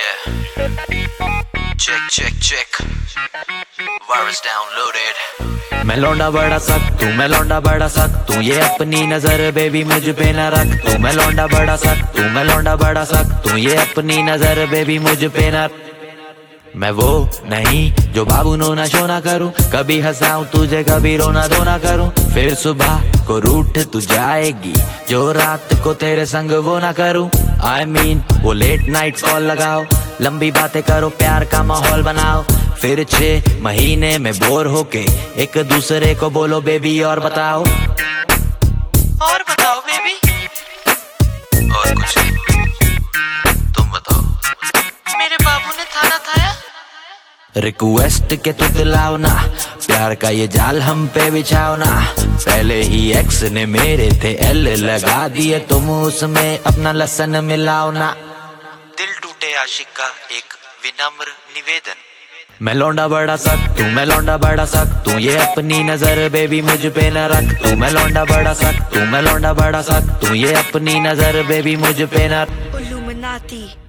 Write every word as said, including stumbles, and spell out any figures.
Yeah. Check, check, check. Virus downloaded. मैं लौंडा बड़ा सख्त तू, मैं लौंडा बड़ा सख्त तू, ये अपनी नजर बेबी मुझ पे न रख तू। मैं लौंडा बड़ा सख्त तू, मैं लौंडा बड़ा सख्त तू, ये अपनी नजर बेबी मुझ पे न। मैं वो नहीं जो बाबू नो ना शोना करूं, कभी हंसाऊं तुझे कभी रोना धोना करूं। फिर सुबह को रूठ तू जाएगी जो रात को तेरे संग वो ना करूं। आई I मीन mean, वो लेट नाइट कॉल लगाओ, लंबी बातें करो, प्यार का माहौल बनाओ। फिर छह महीने में बोर होके एक दूसरे को बोलो बेबी और बताओ, और बताओ बेबी। और कुछ नहीं, तुम बताओ। मेरे बाबू ने थाना थाया। रिक्वेस्ट के तू दिलाओ ना, प्यार का ये जाल हम पे बिछाओ ना। पहले ही एक्स ने मेरे थे एल लगा दिए, तुम उसमें अपना लसन मिलाओ ना। दिल टूटे आशिक का एक विनम्र निवेदन। मैं लौंडा बड़ा सख्त तू, मैं लौंडा बड़ा सख्त तू, ये अपनी नजर बेबी मुझ पे न रख तू। मैं लौंडा बड़ा सख्त तू, मैं लौंडा बड़ा सख्त तू, ये अपनी नजर बेबी मुझ पे न। Illuminati